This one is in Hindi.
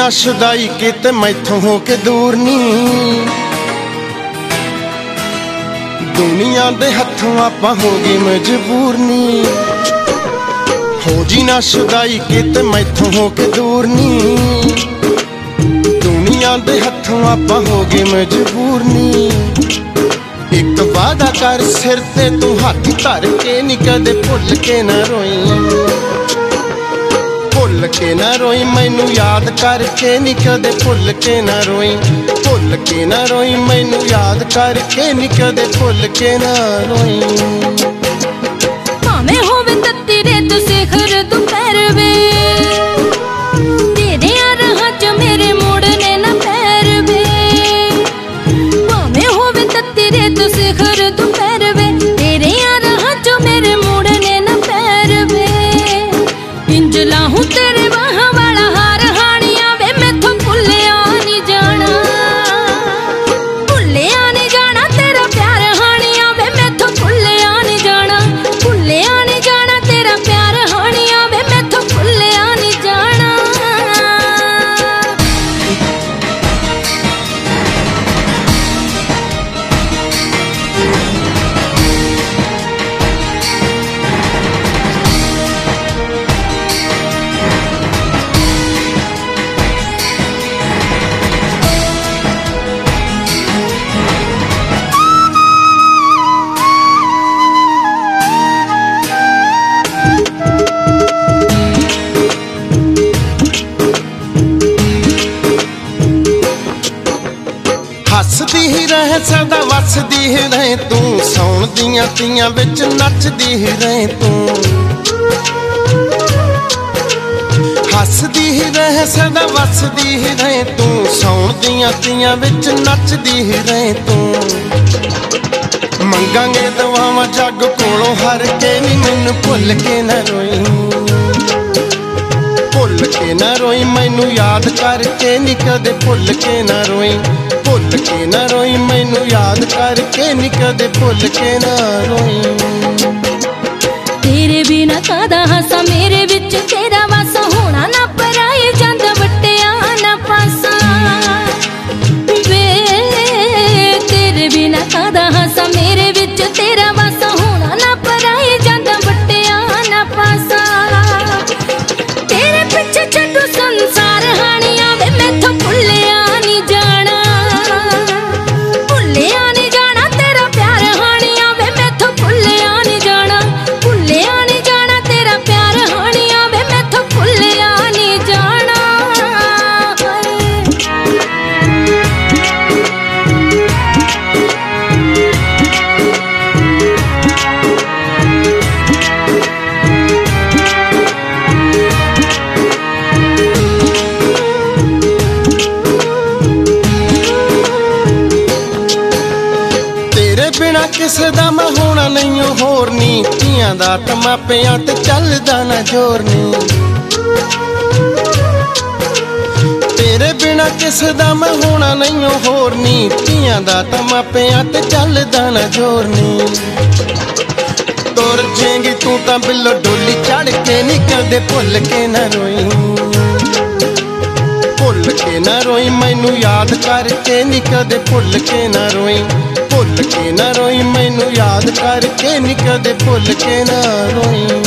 ना शुदाई किते मैथों हो के दूर नी, दुनिया दे हथों आपां हो गए मजबूर नी। हो जी ना शुदाई किते मैथों हो के दूर नी, दुनिया दे हथों आपां हो गए मजबूर नी। एक वादा कर सिर ते तू हाथ धर के नी कदे भुल के ना रोई, भुल के ना रोई मैनू याद करके नी कदे भुल के ना रोई, भुल के ना रोई मैनू याद करके नी कदे भुल के ना रोई। भावें होवे तत्ती रेत सिखर दोपहर वे, तेरे राहां च मेरे मुड़ने ना पैर वे। भावें होवे तत्ती रेत सिखर दोपहर वे, तेरे राहां च मेरे मुड़ने ना पैर वे। इंज लाहूं तेरे बाहां वाला हार हानिया वे, मैथों भुल्लिया नी जाना, भुल्लिया नी जाना तेरा प्यार हानिया वे, मैथों भुल्लिया नी जाना, भुल्लिया नी जाना तेरा प्यार हानिया वे, मैथों भुल्लिया नी जाना। हसदी ही रहे सदा वसदी ही रहे तू, सौण दियां तियां विच नचदी ही रहे तू। हसदी ही रहे सदा वसदी ही रहे तू, सौण दियां तियां विच नचदी ही रहे तू। मंगांगे दुआवां जग कोलों हर के नी मैनू भुल के ना रोई, भुल के ना रोई मैनू याद करके नी कदे भुल के ना रोई, भुल के ना रोई मैनू याद करके नी कदे भुल के ना रोई। तेरे बिना कादा हासा मेरे विच तेरा वासा, होना ना पराए जांदा वट्टिया ना पासा वे। तेरे बिना कादा हासा मेरे विच तेरा वासा, होना ना पराए जांदा वट्टिया ना पासा। तेरे पिछे छड्डू संसार हानिया वे, मैथों भुल्लिया नी जाना, भुल्लिया नी जाना तेरा प्यार हानिया वे, मैथों भुल्लिया नी जाना, भुल्लिया नी जाना तेरा प्यार हानिया वे, मैथों भुल्लिया नी जाना। तेरे बिना किसे दा मैं होना नहीं होर नी, तियां दा तां मापियां ते चलदा ना जोर नी। तेरे बिना किसे दा मैं होना नहीं होर नी, तियां दा तां मापियां ते चलदा ना जोर नी। तुर जाएंगी तू तां बिल्लो डोली चढ़ के नी कदे भुल के ना रोई, भुल के ना रोई मैनू याद करके नी कदे भुल के ना रोई, भुल के ना रोई मैनू याद करके नी कदे भुल के ना रोई।